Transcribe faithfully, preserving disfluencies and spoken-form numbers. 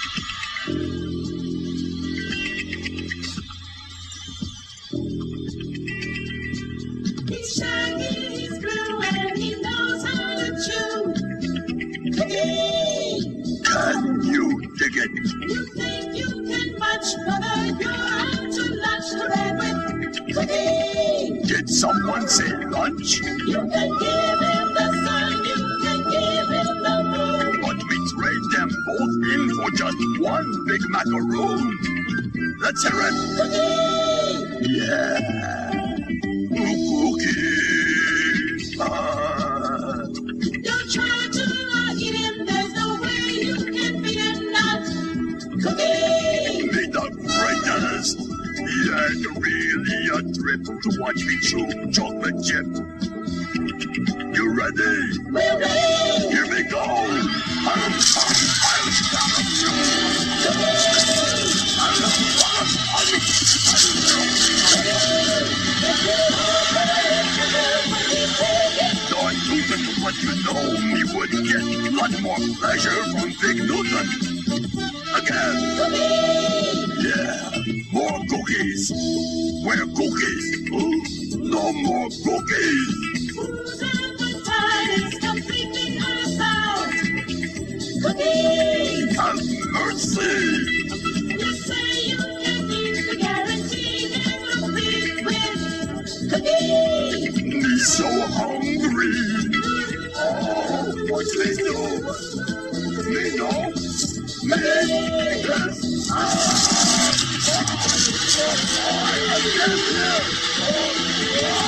He's shaggy, he's blue, and he knows how to chew. Cookie! Can you dig it? You think you can much, brother? You're out to lunch to bed with Cookie! Did someone say lunch? You can give him the sun, you can give him the moon. But we trade them both in for just one big macaroon. Let's hear it. Cookie! Yeah. Cookies. Ah. Don't try to uh, eat him, there's no way you can beat him not. Cookie! Be the greatest. Yeah, really a trip to watch me chew chocolate chip. You ready? We're ready! Here we go. Um, Don Newton, but you know me would get much more pleasure from Big Newton. Again. Yeah, more cookies. Where cookies? Oh, no more cookies. Whose appetite is completely unbound? Cookie! Have mercy. You say you can eat the guarantee never breathe with Cookie! Me so hungry. Oh, what's me do? Me no. Me. Yes. Ah.